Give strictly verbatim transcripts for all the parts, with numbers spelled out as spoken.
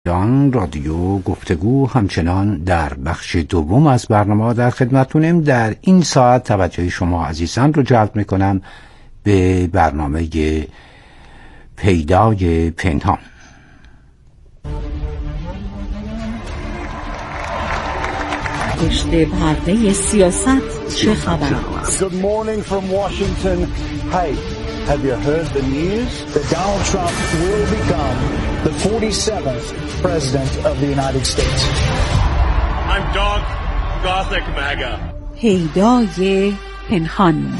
دوستان، رادیو گفتگو همچنان در بخش دوم از برنامه در خدمتتونیم. در این ساعت توجه شما عزیزان رو جلب میکنم به برنامه پیدای پنهان. پشت پرده سیاست چه خبر است؟ Good morning from Washington. Hey, have you heard the news that Donald Trump will become the forty-seventh president of the United States? I'm Dog Gothic MAGA. پیدای پنهان.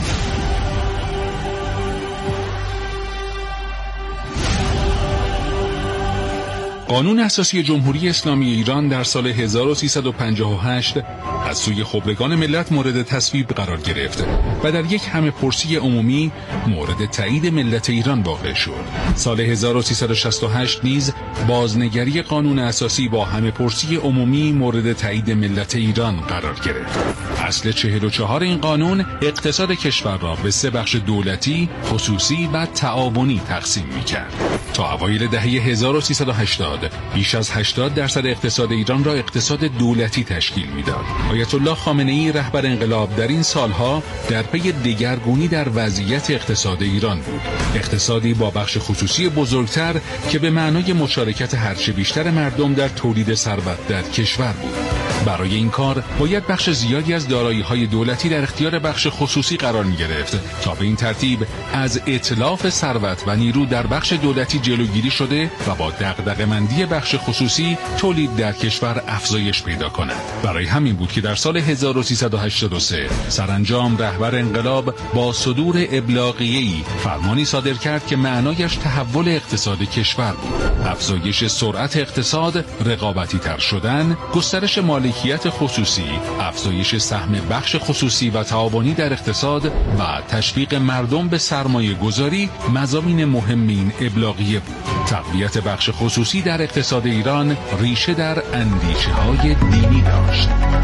قانون اساسی جمهوری اسلامی ایران در سال هزار و سیصد و پنجاه و هشت از سوی خبرگان ملت مورد تصویب قرار گرفت و در یک همه‌پرسی عمومی مورد تایید ملت ایران واقع شد. سال هزار و سیصد و شصت و هشت نیز بازنگری قانون اساسی با همه‌پرسی عمومی مورد تایید ملت ایران قرار گرفت. اصل چهل و چهار این قانون اقتصاد کشور را به سه بخش دولتی، خصوصی و تعاونی تقسیم می‌کرد. تا اوایل دهه هزار و سیصد و هشتاد بیش از هشتاد درصد اقتصاد ایران را اقتصاد دولتی تشکیل میداد. آیت الله خامنه‌ای رهبر انقلاب در این سالها در پی دگرگونی در وضعیت اقتصاد ایران بود. اقتصادی با بخش خصوصی بزرگتر که به معنای مشارکت هرچه بیشتر مردم در تولید ثروت در کشور بود. برای این کار باید بخش زیادی از دارایی‌های دولتی در اختیار بخش خصوصی قرار می‌گرفت تا به این ترتیب از اتلاف ثروت و نیرو در بخش دولتی جلوگیری شده و با دغدغه‌مندی بخش خصوصی تولید در کشور افزایش پیدا کند. برای همین بود که در سال هزار و سیصد و هشتاد و سه سرانجام رهبر انقلاب با صدور ابلاغیه‌ای فرمانی صادر کرد که معنایش تحول اقتصاد کشور بود. افزایش سرعت اقتصاد، رقابتی تر شدن، گسترش مالکیت خصوصی، افزایش سهم بخش خصوصی و تعاونی در اقتصاد و تشویق مردم به سرمایه گذاری مضامین مهم این ابلاغیه بود. تقویت بخش خصوصی در اقتصاد ایران ریشه در اندیشه‌های دینی داشت.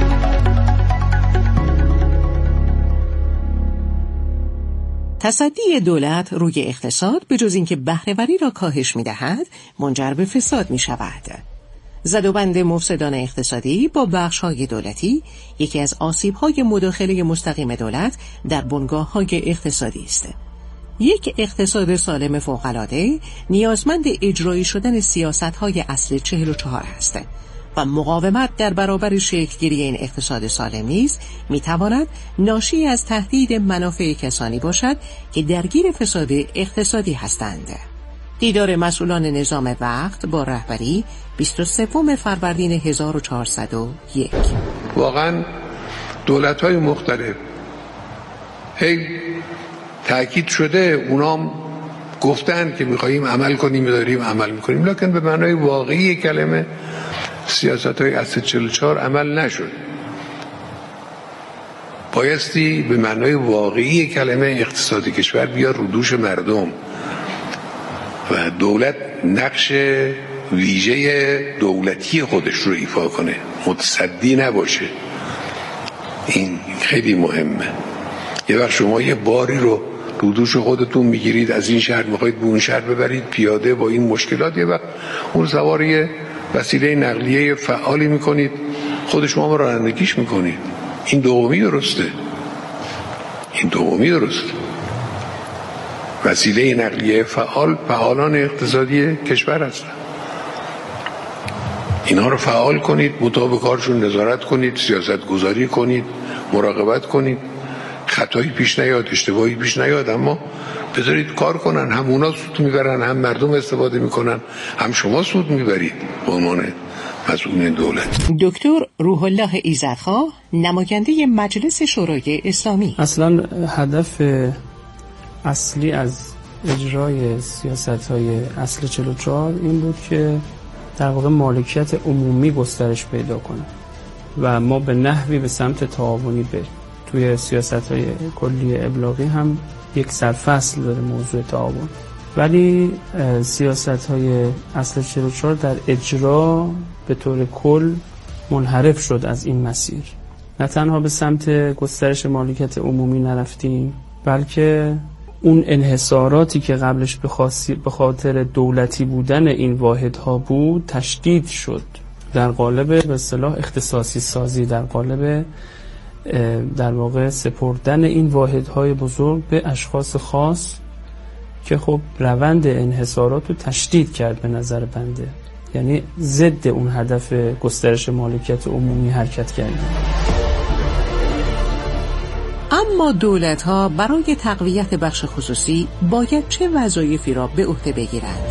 تصدی دولت روی اقتصاد به جز اینکه بهره‌وری را کاهش می‌دهد، منجر به فساد می‌شود. زدوبند مفسدان اقتصادی با بخش‌های دولتی یکی از آسیب‌های مداخله مستقیم دولت در بنگاه‌های اقتصادی است. یک اقتصاد سالم فوق‌العاده نیازمند اجرایی شدن سیاست‌های اصل چهل و چهار است و مقاومت در برابر شکل‌گیری این اقتصاد سالم نیز می‌تواند ناشی از تهدید منافع کسانی باشد که درگیر فساد اقتصادی هستند. دیدار مسئولان نظام وقت با رهبری بیست و سوم فروردین هزار و چهارصد و یک. واقعا دولت‌های مختلف هی تأکید شده، اونام گفتن که می‌خوایم عمل کنیم، داریم عمل می‌کنیم، لکن به معنای واقعی کلمه سیاست‌های اصل چهل و چهار عمل نشد. بایستی به معنای واقعی کلمه اقتصادی کشور بیا رو دوش مردم و دولت نقش ویژه دولتی خودش رو ایفا کنه، متصدی نباشه. این خیلی مهمه. یه وقت شما یه باری رو رو دوش خودتون میگیرید، از این شهر میخواید به اون شهر ببرید پیاده با این مشکلات، یه وقت اون سوار یه وسیله نقلیه فعالی میکنید، خود شما رو رانندگیش میکنید. این دومی درسته، این دومی درسته. وسیله نقلیه فعال فعالان اقتصادی کشور هستن، اینا رو فعال کنید، مطابق کارشون نظارت کنید، سیاست گذاری کنید، مراقبت کنید، خطایی پیش نیاد، اشتباهی پیش نیاد، اما بذارید کار کنن. هم اونا سود میبرن، هم مردم استفاده میکنن، هم شما سود میبرید به عنوان مسئول دولت. دکتر روح الله ایزدخواه، نماینده مجلس شورای اسلامی: اصلا هدف اصلی از اجرای سیاست‌های اصل چهل و چهار این بود که در واقع مالکیت عمومی گسترش پیدا کنه و ما به نحوی به سمت تعاونی بریم. توی سیاست‌های کلی ابلاغی هم یک سرفصل داره موضوع تعاون، ولی سیاست‌های اصل چهل و چهار در اجرا به طور کل منحرف شد از این مسیر. نه تنها به سمت گسترش مالکیت عمومی نرفتیم، بلکه اون انحصاراتی که قبلش به خاطر دولتی بودن این واحدها بود تشدید شد در قالب به اصطلاح اختصاصی سازی، در قالب در واقع سپردن این واحدهای بزرگ به اشخاص خاص که خب روند انحصارات رو تشدید کرد به نظر بنده. یعنی ضد اون هدف گسترش مالکیت عمومی حرکت کرد. اما دولت‌ها برای تقویت بخش خصوصی باید چه وظایفی را به عهده بگیرند؟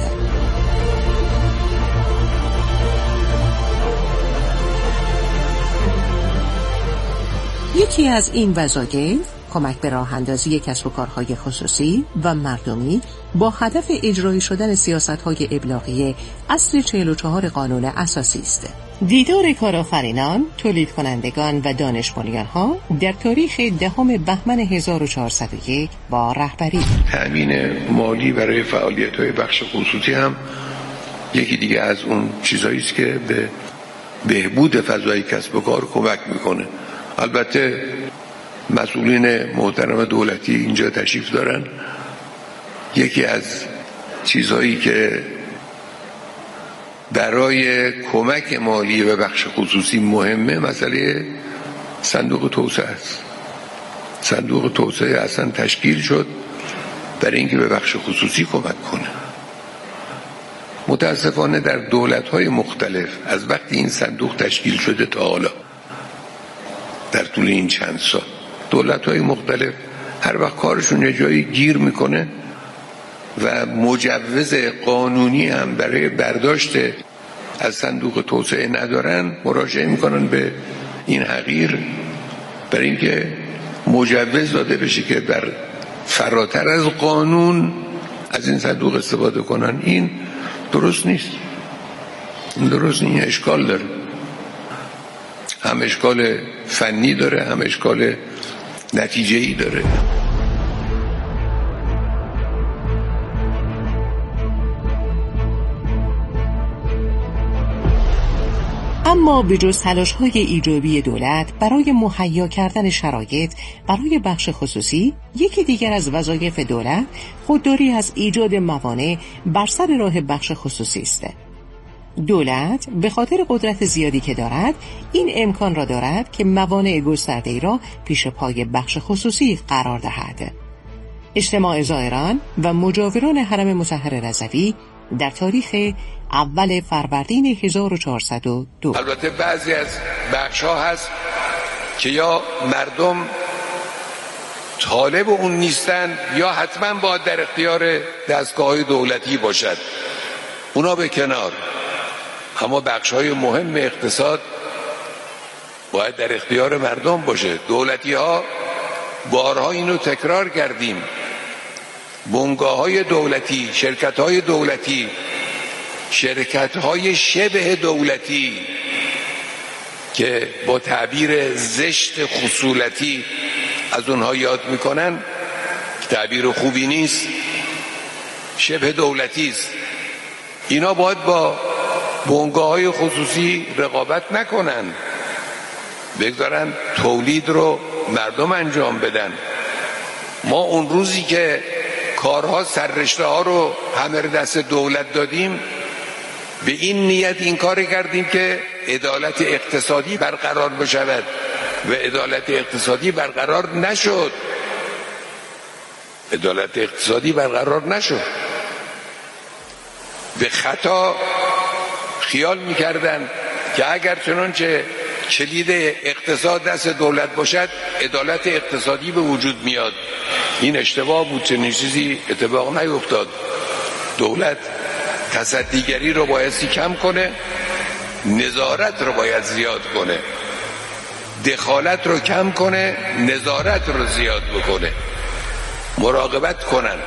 یکی از این وظایف کمک به راه اندازی کسب و کارهای خصوصی و مردمی با هدف اجرایی شدن سیاست‌های ابلاغی اصل چهل و چهار قانون اساسی است. دیدار کارآفرینان، تولید کنندگان و دانش بنیان‌ها در تاریخ دهم بهمن هزار و چهارصد و یک با رهبری تأمین مالی برای فعالیت‌های بخش خصوصی هم یکی دیگه از اون چیزایی است که به بهبود فضای کسب و کار کمک میکنه. البته مسئولین محترم دولتی اینجا تشریف دارن. یکی از چیزهایی که برای کمک مالی به بخش خصوصی مهمه مسئله صندوق توسعه است. صندوق توسعه اصلا تشکیل شد برای اینکه به بخش خصوصی کمک کنه. متاسفانه در دولت‌های مختلف از وقتی این صندوق تشکیل شده تا حالا در طول این چند سال دولت‌های مختلف هر وقت کارشون یه جایی گیر میکنه و مجوز قانونی هم برای برداشت از صندوق توسعه ندارن، مراجعه میکنن به این حقیر برای اینکه مجوز داده بشه که بر فراتر از قانون از این صندوق استفاده کنن. این درست نیست. این درست نیست. این اشکال داره. هم اشکال فنی داره، هم اشکال نتیجه‌ای داره. اما به جز تلاش‌های ایجابی دولت برای مهیا کردن شرایط برای بخش خصوصی، یکی دیگر از وظایف دولت خودداری از ایجاد موانع بر سر راه بخش خصوصی است. دولت به خاطر قدرت زیادی که دارد این امکان را دارد که موانع گسترده‌ای را پیش پای بخش خصوصی قرار دهد. اجتماع زائران و مجاوران حرم مطهر رضوی در تاریخ اول فروردین هزار و چهارصد و دو. البته بعضی از بخش‌ها هست که یا مردم طالب اون نیستن یا حتما باید در اختیار دستگاه‌های دولتی باشد. اونا به کنار. اما بخش‌های مهم اقتصاد باید در اختیار مردم باشه. دولتی‌ها بارها اینو تکرار کردیم. بنگاه‌های دولتی، شرکت‌های دولتی، شرکت‌های شبه دولتی که با تعبیر زشت خصولتی از اونها یاد میکنن، تعبیر خوبی نیست، شبه دولتی است. اینا باید با بنگاه‌های خصوصی رقابت نکنن، بگذارن تولید رو مردم انجام بدن. ما اون روزی که کارها سررشته ها رو همه دست دولت دادیم به این نیت این کار کردیم که عدالت اقتصادی برقرار بشود و عدالت اقتصادی برقرار نشد. عدالت اقتصادی برقرار نشد. به خطا خیال میکردن که اگر چنانچه کلید اقتصاد دست دولت باشد عدالت اقتصادی به وجود میاد. این اشتباه بود. چنین چیزی اتفاق نیفتاد. دولت تصدیگری رو بایستی کم کنه، نظارت رو باید زیاد کنه، دخالت رو کم کنه، نظارت رو زیاد بکنه، مراقبت کنن.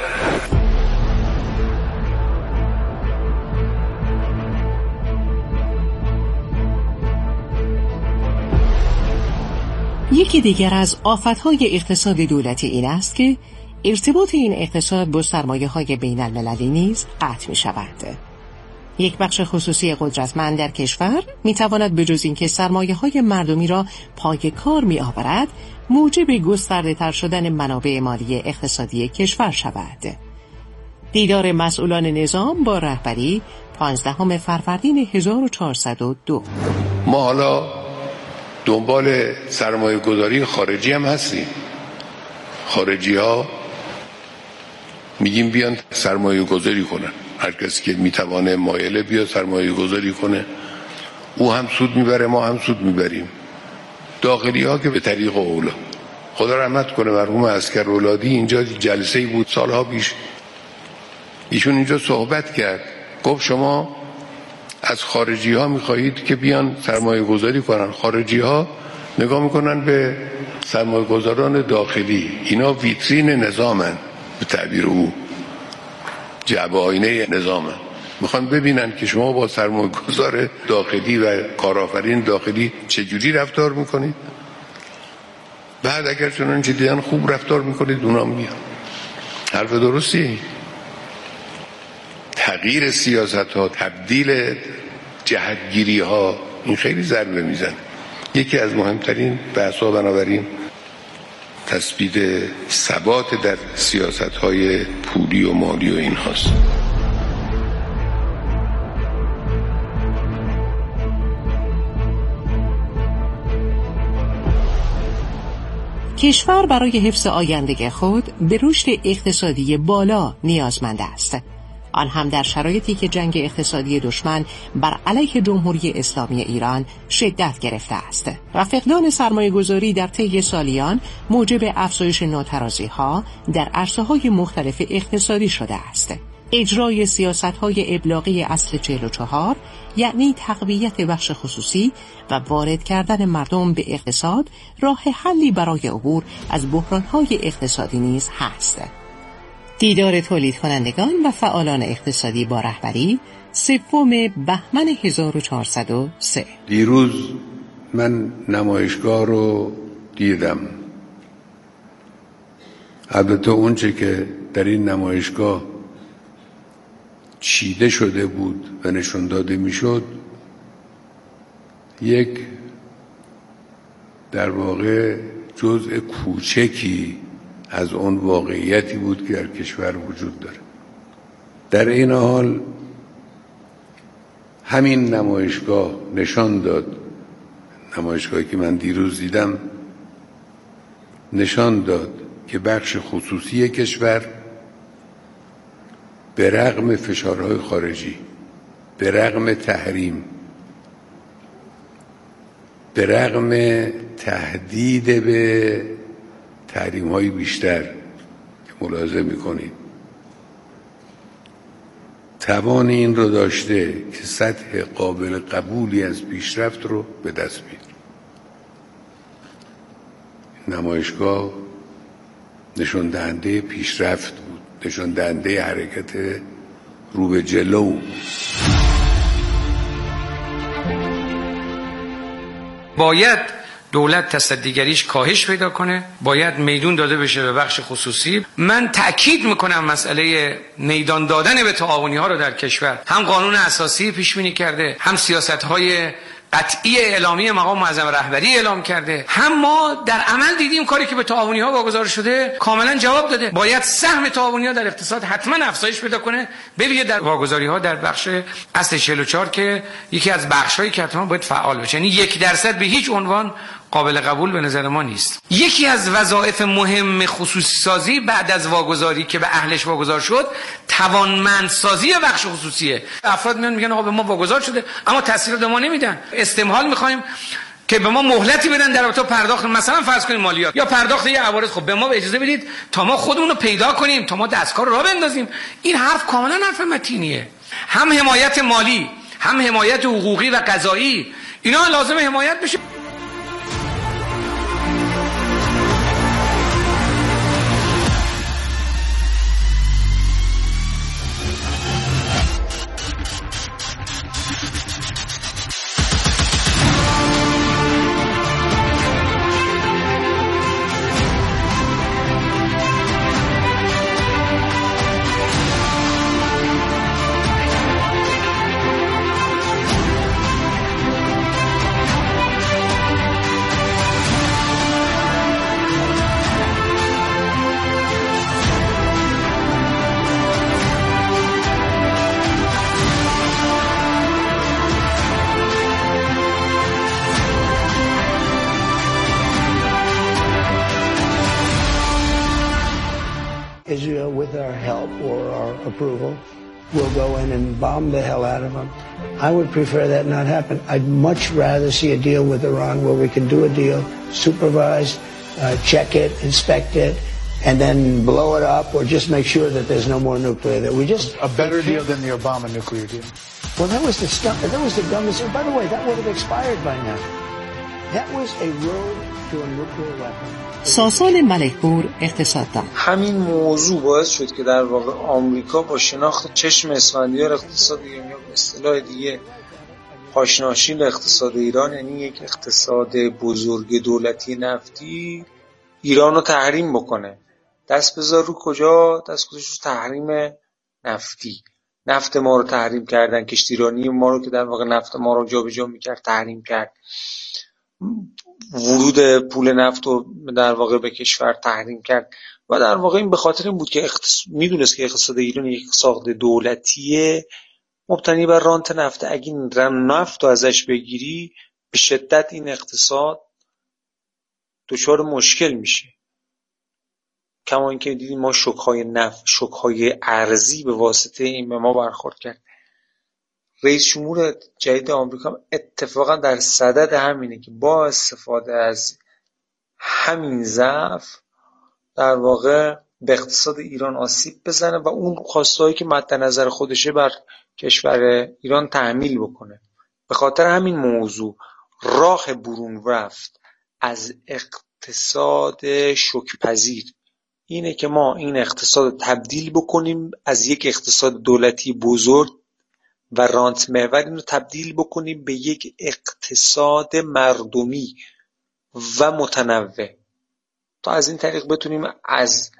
یکی دیگر از آفت‌های اقتصاد دولتی این است که ارتباط این اقتصاد با سرمایه‌های بین‌المللی نیز قطع می‌شود. یک بخش خصوصی قدرتمند در کشور می تواند به جز اینکه سرمایه های مردمی را پای کار می آورد، موجب گسترده تر شدن منابع مالی اقتصادی کشور شود. دیدار مسئولان نظام با رهبری پانزدهم فروردین هزار و چهارصد و دو. ما حالا دنبال سرمایه گذاری خارجی هم هستیم. خارجی ها میگیم بیان سرمایه گذاری کنن، هر کسی که میتوانه مایله بیا سرمایه گذاری کنه، او هم سود میبره ما هم سود میبریم. داخلی ها که به طریق اولا، خدا رحمت کنه مرحوم عسکر اولادی اینجا جلسه بود سالها پیش، ایشون اینجا صحبت کرد، گفت شما از خارجی ها میخواهید که بیان سرمایه گذاری کنن، خارجی ها نگاه میکنن به سرمایه گذاران داخلی، اینا ویترین نظامن، به تعبیر او جعبه آینه نظامن، میخوان ببینن که شما با سرمایه گذار داخلی و کارآفرین داخلی چجوری رفتار میکنید، بعد اگر چنانچه دیدن خوب رفتار میکنید اونا میان. حرف درستی. تغییر سیاست ها، تبدیل جهتگیری ها، این خیلی ضربه میزنه. یکی از مهمترین بحث‌ها بنابراین تثبیت ثبات در سیاست های پولی و مالی و این هاست. کشور برای حفظ آینده خود به رشد اقتصادی بالا نیازمند است، آن هم در شرایطی که جنگ اقتصادی دشمن بر علیه جمهوری اسلامی ایران شدت گرفته است و فقدان سرمایه گذاری در طی سالیان موجب افزایش ناترازی‌ها در عرصه‌های مختلف اقتصادی شده است. اجرای سیاست‌های ابلاغی اصل چهل و چهار یعنی تقویت بخش خصوصی و وارد کردن مردم به اقتصاد راه حلی برای عبور از بحران‌های اقتصادی نیز هست. دیدار تولید کنندگان و فعالان اقتصادی با رهبری سوم بهمن هزار و چهارصد و سه. دیروز من نمایشگاه رو دیدم. البته اونچه که در این نمایشگاه چیده شده بود و نشون داده میشد یک در واقع جزء کوچکی از اون واقعیتی بود که در کشور وجود داره. در این حال همین نمایشگاه نشان داد، نمایشگاهی که من دیروز دیدم نشان داد که بخش خصوصی کشور به رغم فشارهای خارجی، به رغم تحریم، به رغم تهدید به تحریم های بیشتر که ملاحظه میکنید، توان این رو داشته که سطح قابل قبولی از پیشرفت رو به دست بیاره. نمایشگاه نشان دهنده پیشرفت بود، نشان دهنده حرکت رو به جلو. باید دولت تصدیگریش کاهش پیدا کنه، باید میدون داده بشه به بخش خصوصی. من تأکید میکنم مسئله میدان دادن به تعاونی ها رو در کشور هم قانون اساسی پیش بینی کرده، هم سیاست های قطعی اعلامی مقام معظم رهبری اعلام کرده، هم ما در عمل دیدیم کاری که به تعاونی ها واگذار شده کاملا جواب داده. باید سهم تعاونی ها در اقتصاد حتما افزایش پیدا کنه، ببینید در واگذاری ها در بخش اصل چهل و چهار که یکی از بخش هایی که حتما باید فعال بشه، یعنی یک درصد به هیچ عنوان قابل قبول به نظر ما نیست. یکی از وظایف مهم خصوصی سازی بعد از واگذاری که به اهلش واگذار شد توانمندسازی بخش خصوصیه. افراد میان میگن آقا به ما واگذار شده اما تسهیلات ما نمیدن، استمهال میخوایم که به ما مهلتی بدن در رابطه پرداخت مثلا فرض کنیم مالیات یا پرداخت یه عوارض. خب به ما اجازه بدید تا ما خودمون رو پیدا کنیم، تا ما دستگاه رو راه بندازیم. این حرف کاملا حرف متینیه. هم حمایت مالی، هم حمایت حقوقی و قضایی، اینا لازم حمایت بشه. approval, will go in and bomb the hell out of them. I would prefer that not happen. I'd much rather see a deal with Iran where we can do a deal, supervise, uh, check it, inspect it, and then blow it up, or just make sure that there's no more nuclear. That we just a better deal than the Obama nuclear deal. Well, that was the stuff. That was the dumbest. By the way, that would have expired by now. That was a road to a nuclear weapon. ساسان ملکپور اقتصاددان. همین موضوع باعث شد که در واقع آمریکا با شناخت چشم اسفندیار اقتصاد ایران، یا به اصطلاح دیگه پاشناشیل اقتصاد ایران، یعنی یک اقتصاد بزرگ دولتی نفتی، ایران رو تحریم بکنه. دست بذار رو کجا؟ دست گذاشت رو تحریم نفتی. نفت ما رو تحریم کردن، کشتیرانی ما رو که در واقع نفت ما رو جابجا میکرد تحریم کرد، ورود پول نفت رو در واقع به کشور تحریم کرد. و در واقع این به خاطر این بود که اقتص... میدونست که اقتصاد ایران یک اقتصاد دولتیه مبتنی بر رانت نفت. اگه این نفت رو ازش بگیری به شدت این اقتصاد دچار مشکل میشه. کما اینکه دیدیم ما شوک‌های نفت، شوک‌های ارزی به واسطه این به ما برخورد کرد. رئیس جمهور جدید آمریکا اتفاقا در صدد همینه که با استفاده از همین ضعف در واقع به اقتصاد ایران آسیب بزنه و اون خواستهایی که مد نظر خودشه بر کشور ایران تحمیل بکنه. به خاطر همین موضوع راه برون رفت از اقتصاد شوک‌پذیر اینه که ما این اقتصاد تبدیل بکنیم از یک اقتصاد دولتی بزرگ و رانت محور، اینو تبدیل بکنیم به یک اقتصاد مردمی و متنوع، تا از این طریق بتونیم از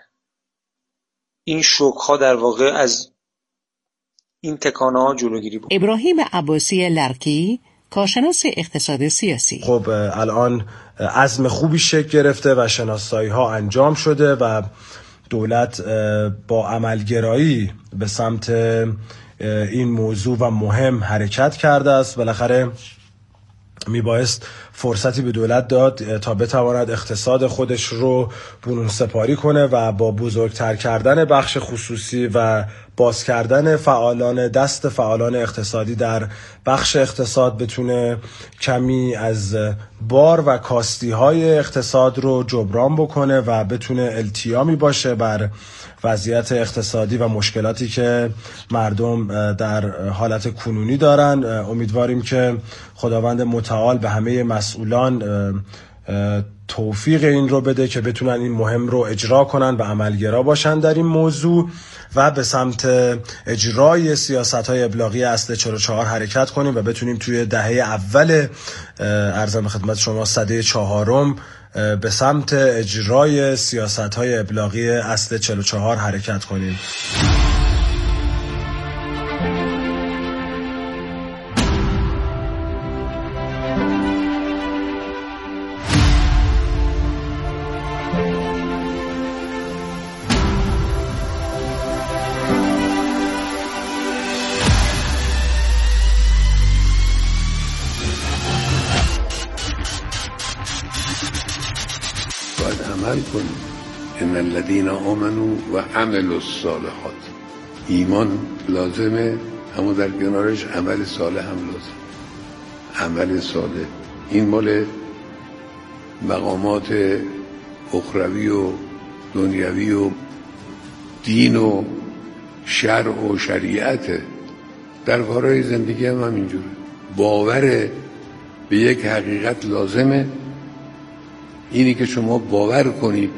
این شوک‌ها در واقع از این تکانه ها جلوگیری بکنیم. ابراهیم عباسی لرکی، کارشناس اقتصاد سیاسی. خب الان عزم خوبی شکل گرفته و شناسایی ها انجام شده و دولت با عملگرایی به سمت این موضوع و مهم حرکت کرده است. بالاخره میبایست فرصتی به دولت داد تا بتواند اقتصاد خودش رو برون سپاری کنه و با بزرگتر کردن بخش خصوصی و باز کردن فعالان دست فعالان اقتصادی در بخش اقتصاد بتونه کمی از بار و کاستی های اقتصاد رو جبران بکنه و بتونه التیامی باشه بر وضعیت اقتصادی و مشکلاتی که مردم در حالت کنونی دارن. امیدواریم که خداوند متعال به همه مسئولان توفیق این رو بده که بتونن این مهم رو اجرا کنن و عملگرا باشن در این موضوع و به سمت اجرای سیاست‌های ابلاغی اصل چهل و چهار حرکت کنیم و بتونیم توی دهه اول ارزم خدمت شما سده چهارم به سمت اجرای سیاست‌های ابلاغی اصل چهل و چهار حرکت کنیم. عمل کنیم. ان الذين آمنوا و عملوا الصالحات. ایمان لازمه، اما در کنارش عمل صالح هم لازم. عمل صالح این مال مقامات اخروی و دنیوی و دین و شرع و شریعته. در کارهای زندگی هم همینجوره. باور به یک حقیقت لازمه. اینی که شما باور کنید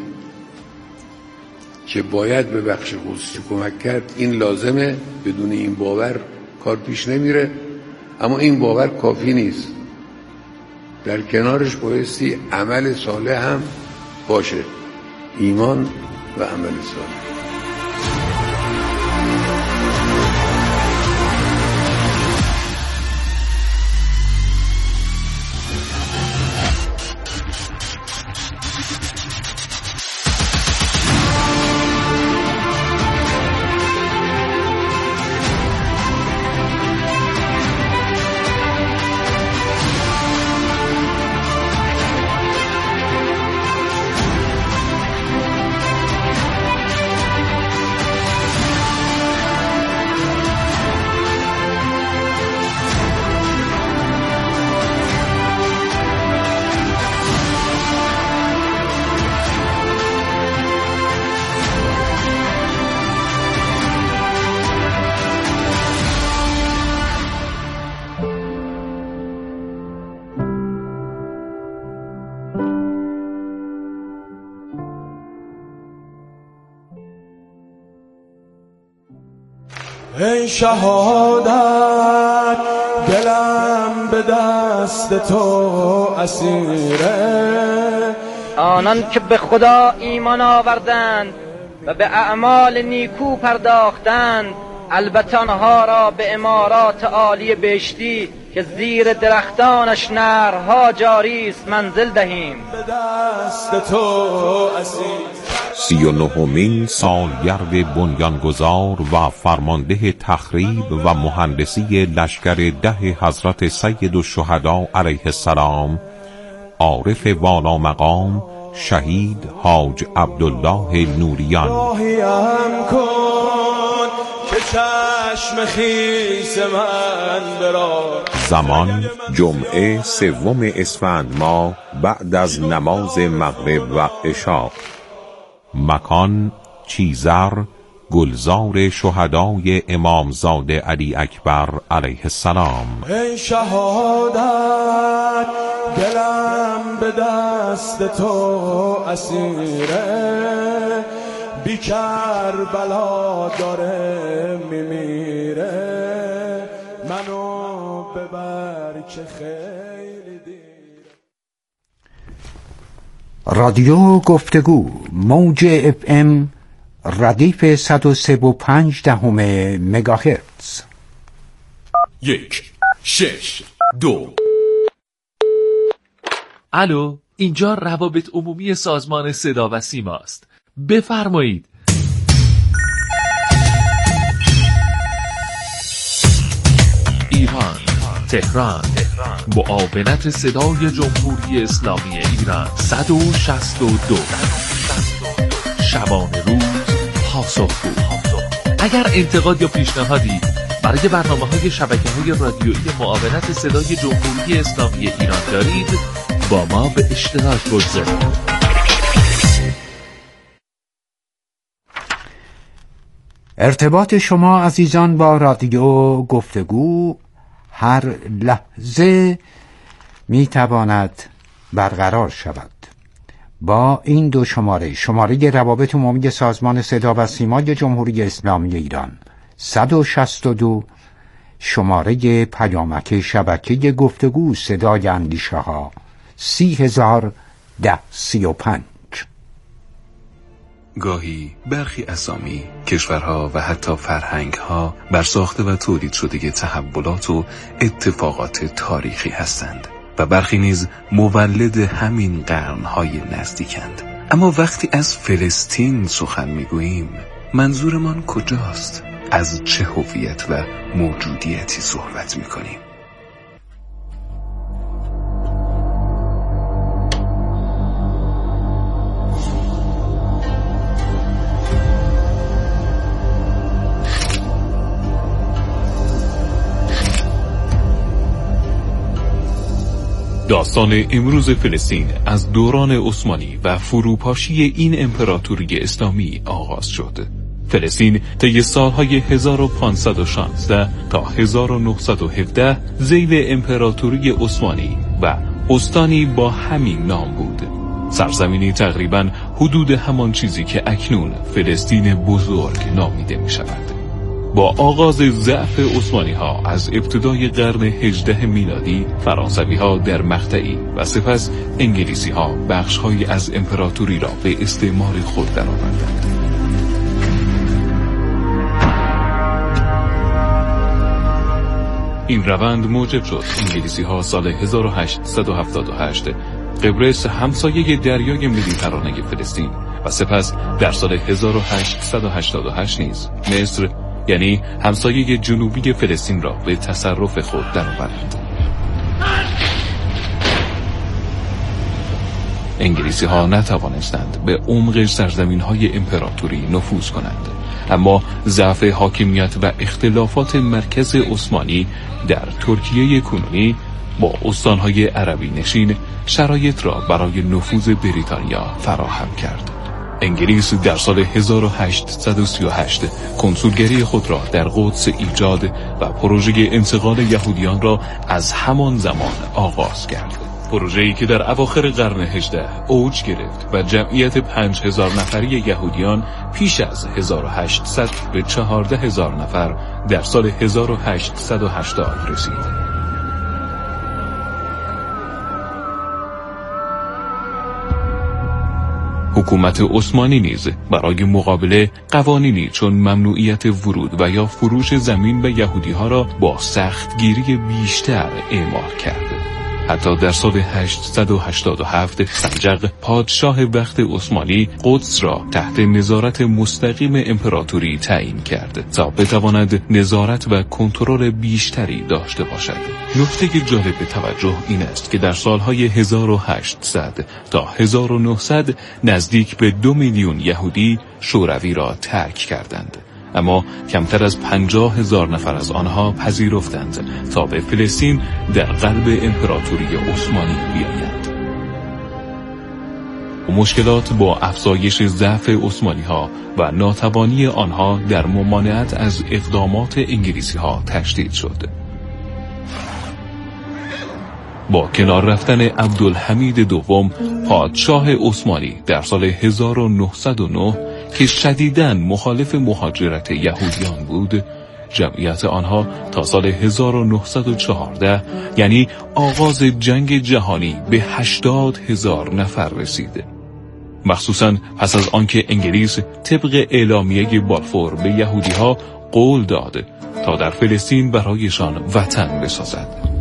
که باید به بخش خصوصی کمک کرد، این لازمه. بدون این باور کار پیش نمیره، اما این باور کافی نیست. در کنارش بایستی عمل صالح هم باشه. ایمان و عمل صالح. ای شهادت دلم به دست تو اسیره. آنان که به خدا ایمان آوردند و به اعمال نیکو پرداختند، البته آنها را به امارات عالی بهشتی که زیر درختانش نهرها جاری است منزل دهیم. به دست تو اسیر. سی و نهمین سالگرد بنیانگذار و فرمانده تخریب و مهندسی لشکر ده حضرت سید الشهدا علیه السلام، عارف والا مقام شهید حاج عبدالله نوریان. راهیم کن که چشم خیس من برا. زمان جمعه سوم اسفند ماه بعد از نماز مغرب و عشا. مکان چیزر، گلزار شهدای امامزاده علی اکبر علیه السلام. ای شهادت دلم به دست تو اسیره. بی کربلا داره میمیره. منو ببر که خیلی دیر. رادیو گفتگو موج اف ام ردیف صد و سه و پنج دهم مگاهرتز. یک شش دو. الو، اینجا روابط عمومی سازمان صدا و سیما است. بفرمایید. ایران، تهران، معاونت صدای جمهوری اسلامی ایران. صد و شصت و دو. شبانه روز پاسخگو. اگر انتقاد یا پیشنهادی برای برنامه‌های شبکه‌های رادیویی معاونت صدای جمهوری اسلامی ایران دارید، با ما به اشتراک بگذارید. ارتباط شما عزیزان با رادیو گفتگو هر لحظه می تواند برقرار شود با این دو شماره: شماره روابط عمومی سازمان صدا و سیمای جمهوری اسلامی ایران صد و شصت و دو، شماره پیامک شبکه گفتگو صدای اندیشه ها سی هزار ده سی و پنج. گاهی برخی اسامی، کشورها و حتی فرهنگها برساخته و تولید شده تحولات و اتفاقات تاریخی هستند و برخی نیز مولد همین قرنهای نزدیکند. اما وقتی از فلسطین سخن میگوییم، منظورمان کجاست؟ از چه هویت و موجودیتی صحبت میکنیم؟ داستان امروز فلسطین از دوران عثمانی و فروپاشی این امپراتوری اسلامی آغاز شد. فلسطین طی سالهای هزار و پانصد و شانزده تا هزار و نهصد و هفده ذیل امپراتوری عثمانی و استانی با همین نام بود. سرزمینی تقریباً حدود همان چیزی که اکنون فلسطین بزرگ نامیده می شود. با آغاز ضعف عثمانی ها از ابتدای قرن هجدهم میلادی، فرانسوی ها در مقطعی و سپس انگلیسی ها بخش های از امپراتوری را به استعمار خود درآوردند. این روند موجب شد انگلیسی ها سال هزار و هشتصد و هفتاد و هشت قبرس، همسایه دریای مدیترانه فلسطین، و سپس در سال هزار و هشتصد و هشتاد و هشت نیز مصر، یعنی همسایه جنوبی فلسطین، را به تصرف خود درآورد. انگلیسی ها نتوانستند به عمق سرزمین های امپراتوری نفوذ کنند، اما ضعف حاکمیت و اختلافات مرکز عثمانی در ترکیه کنونی با استانهای عربی نشین شرایط را برای نفوذ بریتانیا فراهم کرد. انگلیس در سال هزار و هشتصد و سی و هشت کنسولگری خود را در قدس ایجاد و پروژه انتقال یهودیان را از همان زمان آغاز کرد. پروژه‌ای که در اواخر قرن هجدهم اوج گرفت و جمعیت پنج هزار نفری یهودیان پیش از هزار و هشتصد به چهارده هزار نفر در سال هزار و هشتصد و هشتاد رسید. حکومت عثمانی نیز برای مقابله قوانینی چون ممنوعیت ورود و یا فروش زمین به یهودی‌ها را با سختگیری بیشتر اعمال کرد. حتی در سال هشتصد و هشتاد و هفت سنجق پادشاه وقت عثمانی قدس را تحت نظارت مستقیم امپراتوری تعیین کرد تا بتواند نظارت و کنترل بیشتری داشته باشد. نکته جالب توجه این است که در سالهای هزار و هشتصد تا هزار و نهصد نزدیک به دو میلیون یهودی شوروی را ترک کردند، اما کمتر از پنجاه هزار نفر از آنها پذیرفتند تا به فلسطین در قلب امپراتوری عثمانی بیایند. مشکلات با افزایش ضعف عثمانی ها و ناتوانی آنها در ممانعت از اقدامات انگلیسی ها تشدید شد. با کنار رفتن عبدالحمید دوم پادشاه عثمانی در سال هزار و نهصد و نه که شدیداً مخالف مهاجرت یهودیان بود، جمعیت آنها تا سال هزار و نهصد و چهارده یعنی آغاز جنگ جهانی به هشتاد هزار نفر رسید. مخصوصاً پس از آنکه انگلیس طبق اعلامیه بالفور به یهودی‌ها قول داد تا در فلسطین برایشان وطن بسازد.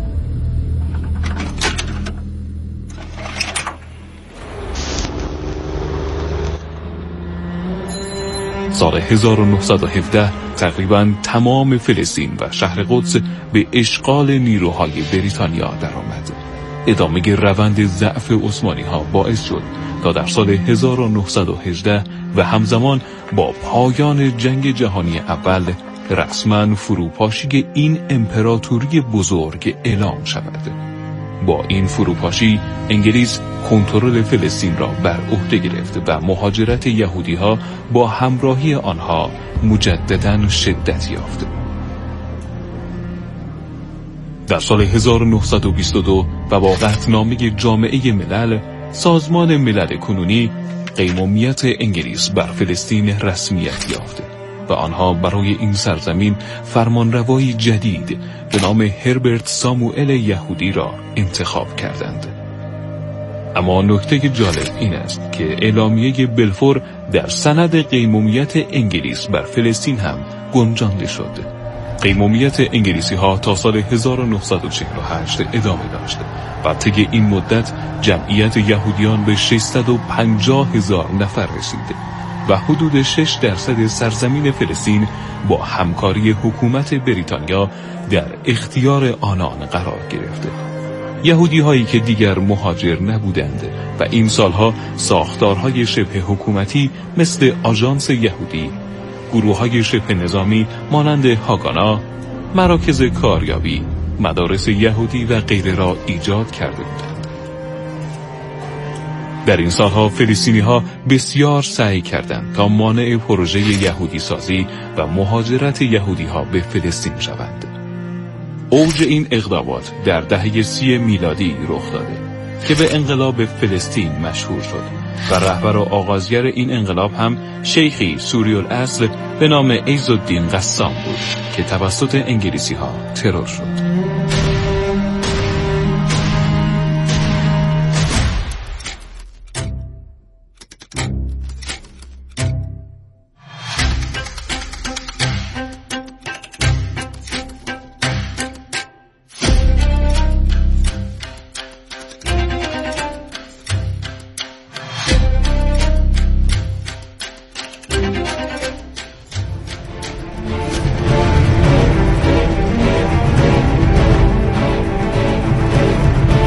سال هزار و نهصد و هفده تقریباً تمام فلسطین و شهر قدس به اشغال نیروهای بریتانیا درآمد. ادامه روند ضعف عثمانی ها باعث شد تا در سال هزار و نهصد و هجده و همزمان با پایان جنگ جهانی اول رسما فروپاشی این امپراتوری بزرگ اعلام شود. با این فروپاشی انگلیس کنترل فلسطین را بر عهده گرفت و مهاجرت یهودی ها با همراهی آنها مجدداً شدت یافت. در سال هزار و نهصد و بیست و دو و با قطعنامه جامعه ملل، سازمان ملل کنونی قیمومیت انگلیس بر فلسطین رسمیت یافت و آنها برای این سرزمین فرمانروایی جدید به نام هربرت ساموئل یهودی را انتخاب کردند. اما نکته جالب این است که اعلامیه بلفور در سند قیمومیت انگلیس بر فلسطین هم گنجانده شد. قیمومیت انگلیسی ها تا سال هزار و نهصد و چهل و هشت ادامه داشت و طی این مدت جمعیت یهودیان به ششصد و پنجاه هزار نفر رسید و حدود شش درصد سرزمین فلسطین با همکاری حکومت بریتانیا در اختیار آنان قرار گرفت. یهودی هایی که دیگر مهاجر نبودند و این سالها ساختارهای شبه حکومتی مثل آژانس یهودی، گروه های شبه نظامی مانند هاگانا، مراکز کاریابی، مدارس یهودی و غیره را ایجاد کرده بودند. در این سالها فلسطینی ها بسیار سعی کردند تا مانع پروژه یهودی سازی و مهاجرت یهودی ها به فلسطین شوند. اوج این اقدامات در دهه سی میلادی رخ داده که به انقلاب فلسطین مشهور شد و رهبر و آغازگر این انقلاب هم شیخی سوری الاصل به نام عزالدین قسام بود که توسط انگلیسی ها ترور شد.